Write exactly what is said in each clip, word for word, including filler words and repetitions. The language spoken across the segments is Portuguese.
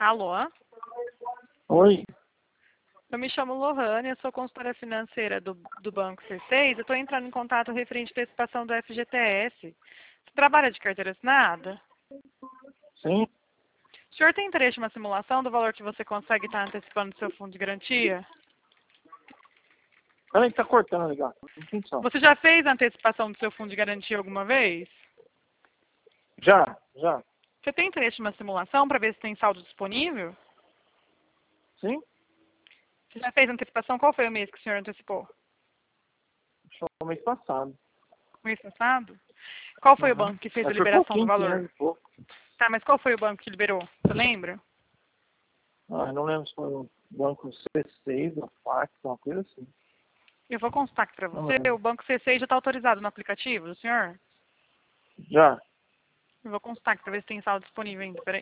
Alô? Oi. Eu me chamo Lohane, eu sou consultora financeira do, do Banco C seis. Eu estou entrando em contato referente à antecipação do F G T S. Você trabalha de carteira assinada? Sim. O senhor tem interesse em uma simulação do valor que você consegue estar antecipando do seu fundo de garantia? Peraí que tá cortando a ligação. Atenção. Você já fez a antecipação do seu fundo de garantia alguma vez? Já, já. Você tem interesse em uma simulação para ver se tem saldo disponível? Sim? Você já fez a antecipação? Qual foi o mês que o senhor antecipou? Acho que foi o mês passado. O mês passado? Qual foi o Uhum. banco que fez É, a foi liberação do pouquinho, valor? quinhentos e pouco. Tá, mas qual foi o banco que liberou? Você lembra? Ah, eu não lembro se foi o banco C seis ou Fax, uma coisa assim. Eu vou constar aqui para Não você. lembro. O Banco C seis já está autorizado no aplicativo do senhor? Já. Eu vou constar aqui para ver se tem saldo disponível ainda. Peraí.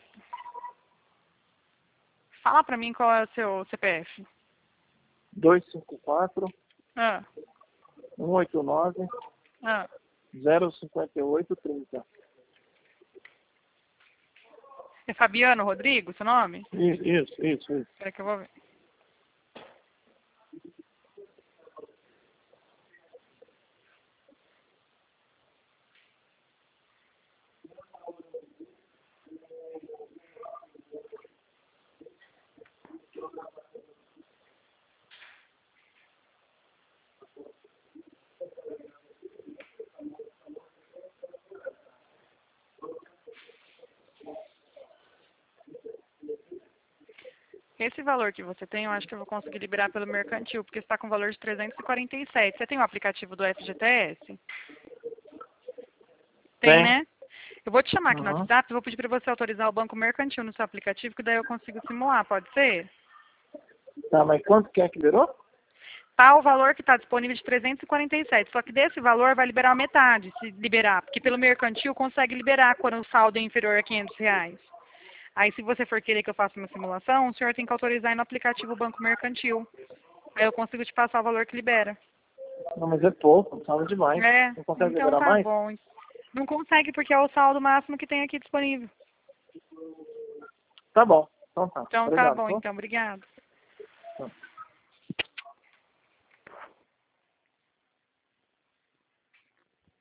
Fala para mim qual é o seu C P F. dois cinco quatro, Ah, um oito nove, ah. zero cinco oito três zero. É Fabiano Rodrigo, seu nome? Isso, isso, isso. isso. Espera que eu vou ver. Esse valor que você tem, eu acho que eu vou conseguir liberar pelo mercantil, porque está com valor de trezentos e quarenta e sete. Você tem o aplicativo do F G T S? Tem, Tem. né? Eu vou te chamar aqui no Uhum. WhatsApp e vou pedir para você autorizar o banco mercantil no seu aplicativo, que daí eu consigo simular, pode ser? Tá, mas quanto que é que virou? Tá o valor que está disponível de trezentos e quarenta e sete, só que desse valor vai liberar a metade, se liberar, porque pelo mercantil consegue liberar quando o saldo é inferior a quinhentos reais. Aí se você for querer que eu faça uma simulação, o senhor tem que autorizar aí no aplicativo Banco Mercantil. Aí eu consigo te passar o valor que libera. Não, mas é pouco, salva demais. É, Não consegue então liberar tá mais? bom. Não consegue porque é o saldo máximo que tem aqui disponível. Tá bom. Então tá. Então tá Obrigado. bom, Tá? então, obrigado. Tá.